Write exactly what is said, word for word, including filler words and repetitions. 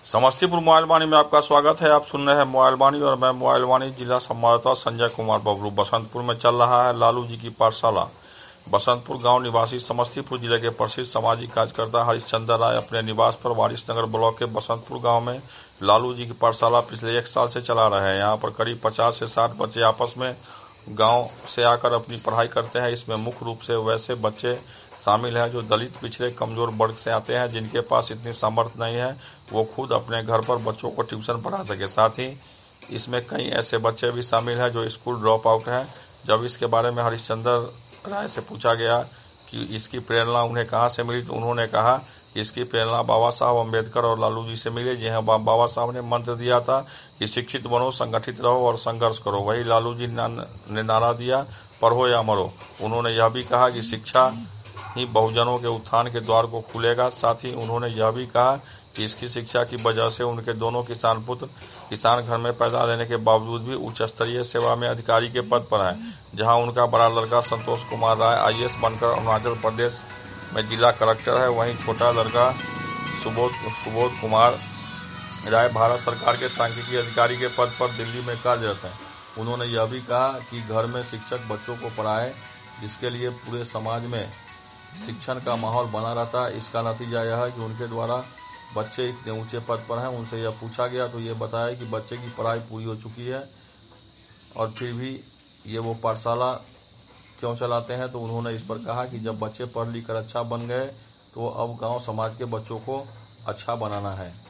Samastipur mobile वाणी में आपका स्वागत है। आप सुन रहे हैं मोबाइल वाणी और मैं मोबाइल वाणी जिला संवाददाता संजय कुमार बबलू। बसंतपुर में चल रहा है लालू जी की पाठशाला। बसंतपुर गांव निवासी समस्तीपुर जिले के प्रसिद्ध सामाजिक कार्यकर्ता हरिश्चंद्र राय अपने निवास पर वारिसनगर ब्लॉक के बसंतपुर गांव में लालू जी की पाठशाला पिछले एक साल से चला रहे हैं। यहाँ पर करीब पचास से साठ बच्चे आपस में गांव से आकर अपनी पढ़ाई करते हैं। इसमें मुख्य रूप से वैसे बच्चे शामिल हैं जो दलित, पिछड़े, कमजोर वर्ग से आते हैं, जिनके पास इतनी सामर्थ्य नहीं है वो खुद अपने घर पर बच्चों को ट्यूशन पढ़ा सके। साथ ही इसमें कई ऐसे बच्चे भी शामिल हैं जो स्कूल ड्रॉप आउट हैं। जब इसके बारे में हरिश्चंद्र राय से पूछा गया कि इसकी प्रेरणा उन्हें कहाँ से मिली, तो उन्होंने कहा कि इसकी प्रेरणा बाबा साहब अम्बेडकर और लालू जी से मिली। जी हाँ, बाबा साहब ने मंत्र दिया था कि शिक्षित बनो, संगठित रहो और संघर्ष करो। वही लालू जी ने नारा दिया, पढ़ो या मरो। उन्होंने यह भी कहा कि शिक्षा ही बहुजनों के उत्थान के द्वार को खुलेगा। साथ ही उन्होंने यह भी कहा कि इसकी शिक्षा की वजह से उनके दोनों किसान पुत्र किसान घर में पैदा लेने के बावजूद भी उच्च स्तरीय सेवा में अधिकारी के पद पर हैं। जहां उनका बड़ा लड़का संतोष कुमार राय आई ए एस बनकर अरुणाचल प्रदेश में जिला कलेक्टर है, वहीं छोटा लड़का सुबोध सुबोध कुमार राय भारत सरकार के सांख्यिकी अधिकारी के पद पर दिल्ली में कार्यरत हैं। उन्होंने यह भी कहा कि घर में शिक्षक बच्चों को पढ़ाए, जिसके लिए पूरे समाज में शिक्षण का माहौल बना रहता है। इसका नतीजा यह है कि उनके द्वारा बच्चे इतने ऊंचे पद पर हैं। उनसे यह पूछा गया तो ये बताया कि बच्चे की पढ़ाई पूरी हो चुकी है और फिर भी ये वो पाठशाला क्यों चलाते हैं। तो उन्होंने इस पर कहा कि जब बच्चे पढ़ लिख कर अच्छा बन गए तो अब गांव समाज के बच्चों को अच्छा बनाना है।